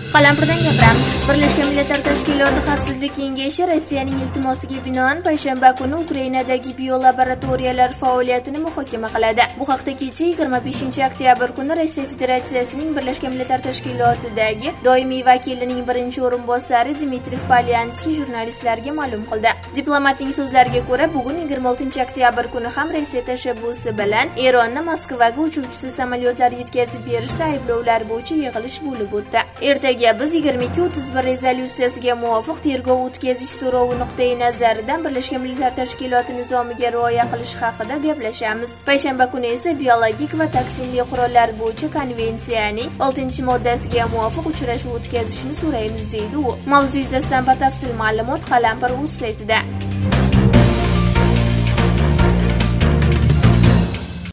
Qalampirdan gapiramiz. Birlashgan Millatlar Tashkiloti Xavfsizlik kengashi Rossiyaning iltimosiga binoan payshanba kuni Ukrainadagi biolaboratoriyalar faoliyatini muhokama qiladi. Bu haqda kecha 25 oktyabr kuni Rossiya Federatsiyasining Birlashgan Millatlar Tashkilotidagi doimiy vakilining birinchi o'rinbosari Dmitriy Polyanskiy jurnalistlarga ma'lum qildi. Diplomatning so'zlariga ko'ra, bugun 26 oktyabr kuni ham Rossiya tashabbusi bilan Eronni Moskvaga uchuvchisiz samolyotlar yetkazib berishda ayblovlar bo'yicha yig'ilish bo'lib o'tdi. Ertaga biz 2231 rezolyutsiyasiga muvofiq tergov o'tkazish so'rovi nuqtai nazaridan Birlashgan Millatlar Tashkiloti nizomiga rioya qilish haqida gaplashamiz. Payshanba kuni esa biologik va toksinli qurollar bo'yicha konvensiyaning 6-moddasiga muvofiq uchrashuv o'tkazishni so'raymiz deydi u. Mavzu yuzasidan batafsil ma'lumot Qalampir.uz saytida.